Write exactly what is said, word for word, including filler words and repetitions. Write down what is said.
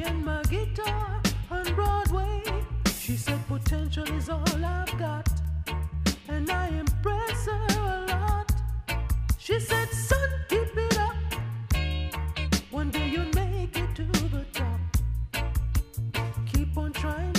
and my guitar on Broadway. She said potential is all I've got, and I impress her a lot. She said, son, keep it up. One day you'll make it to the top. Keep on trying.